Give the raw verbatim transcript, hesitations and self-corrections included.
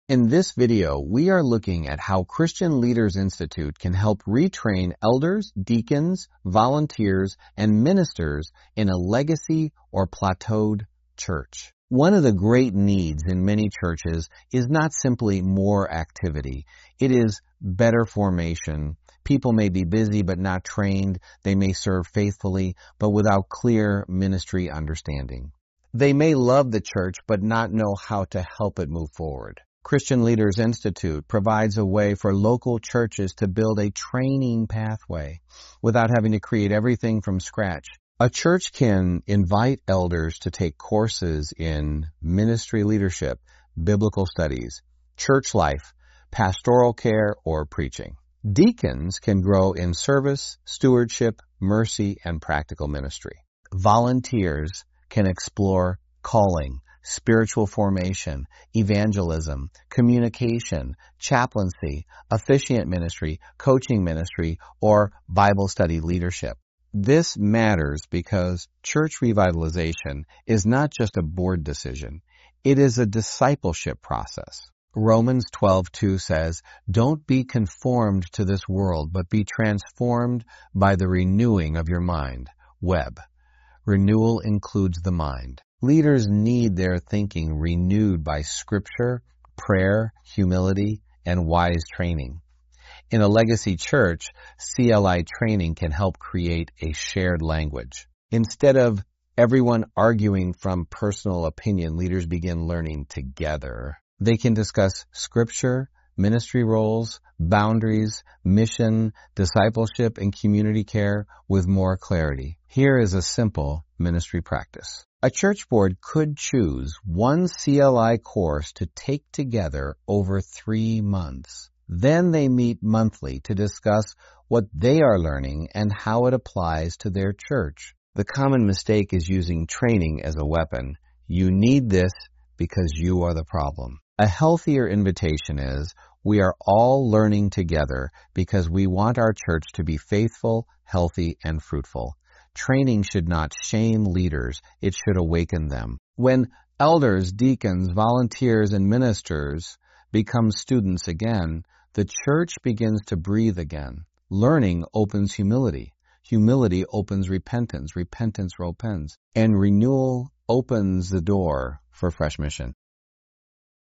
In this video, we are looking at how Christian Leaders Institute can help retrain elders, deacons, volunteers, and ministers in a legacy or plateaued church. One of the great needs in many churches is not simply more activity. It is better formation. People may be busy but not trained. They may serve faithfully but without clear ministry understanding. They may love the church but not know how to help it move forward. Christian Leaders Institute provides a way for local churches to build a training pathway without having to create everything from scratch. A church can invite elders to take courses in ministry leadership, biblical studies, church life, pastoral care, or preaching. Deacons can grow in service, stewardship, mercy, and practical ministry. Volunteers can explore calling, spiritual formation, evangelism, communication, chaplaincy, officiant ministry, coaching ministry, or Bible study leadership. This matters because church revitalization is not just a board decision. It is a discipleship process. Romans twelve two says, "Don't be conformed to this world, but be transformed by the renewing of your mind." Webb. Renewal includes the mind. Leaders need their thinking renewed by scripture, prayer, humility, and wise training. In a legacy church, C L I training can help create a shared language. Instead of everyone arguing from personal opinion, leaders begin learning together. They can discuss scripture, ministry roles, boundaries, mission, discipleship, and community care with more clarity. Here is a simple ministry practice. A church board could choose one C L I course to take together over three months. Then they meet monthly to discuss what they are learning and how it applies to their church. The common mistake is using training as a weapon. You need this because you are the problem. A healthier invitation is, we are all learning together because we want our church to be faithful, healthy, and fruitful. Training should not shame leaders. It should awaken them. When elders, deacons, volunteers, and ministers become students again, the church begins to breathe again. Learning opens humility. Humility opens repentance. Repentance opens. And renewal opens the door for fresh mission.